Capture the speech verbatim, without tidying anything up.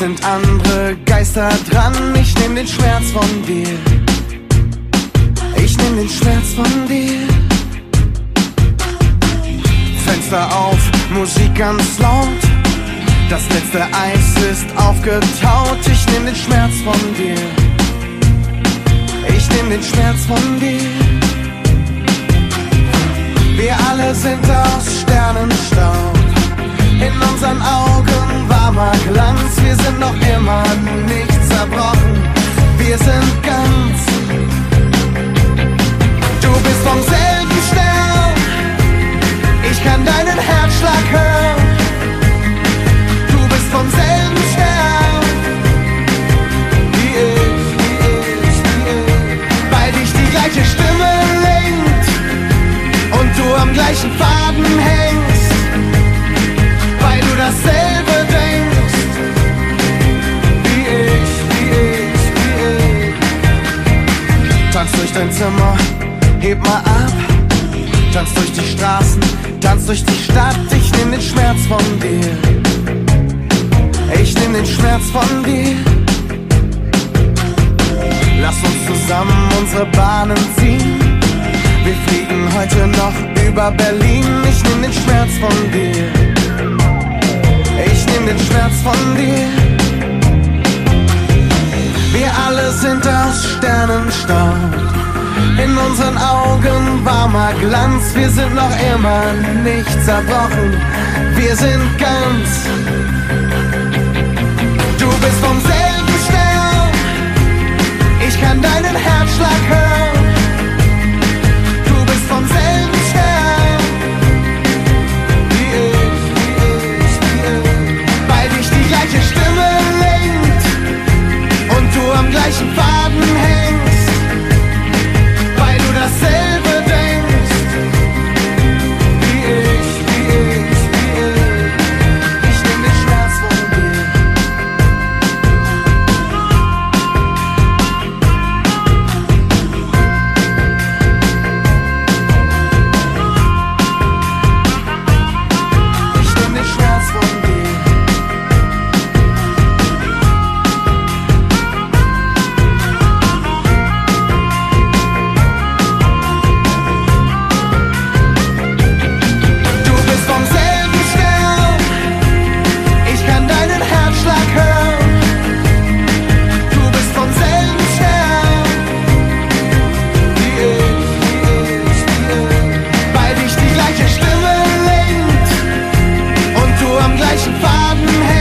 sind andere Geister dran. Ich nehm den Schmerz von dir. Ich nehm den Schmerz von dir. Fenster auf, Musik ganz laut. Das letzte Eis ist aufgetaut. Ich nehm den Schmerz von dir. Ich nehm den Schmerz von dir. Wir alle sind aus Sternenstaub. In unseren Augen warmer Glanz. Wir sind noch immer nicht zerbrochen. Wir sind ganz. Du bist vom selben Stern. Ich kann deinen Herzschlag hören. Du bist vom selben Stern. Wie ich, wie ich, wie ich. Weil dich die gleiche Stimme lenkt und du am gleichen Faden hängst. Weil du dasselbe denkst. Wie ich, wie ich, wie ich. Tanz durch dein Zimmer, heb mal ab. Tanz durch die Straßen, tanz durch die Stadt. Ich nehm den Schmerz von dir. Ich nehm den Schmerz von dir. Lass uns zusammen unsere Bahnen ziehen. Wir fliegen heute noch über Berlin. Ich nehm den Schmerz von dir. Ich nehm den Schmerz von dir. Wir alle sind aus Sternenstaub. In unseren Augen warmer Glanz. Wir sind noch immer nicht zerbrochen. Wir sind ganz. Du bist vom selben Stern. Ich kann deinen Herzschlag hören. Du bist vom selben Stern. Wie ich, wie ich, wie ich. Weil dich die gleiche Stimme lenkt und du am gleichen Faden hängst. Weil du dasselbe denkst. Wie ich, wie ich, wie ich. Ich nehm den Schmerz von dir. Ich nehm den Schmerz von dir. Du bist vom selben Stern. Ich kann deinen Herzschlag hören. Du bist vom selben Stern. Wie ich, wie ich, wie ich. Weil dich die gleiche Stimme lenkt und du am gleichen Faden hängst.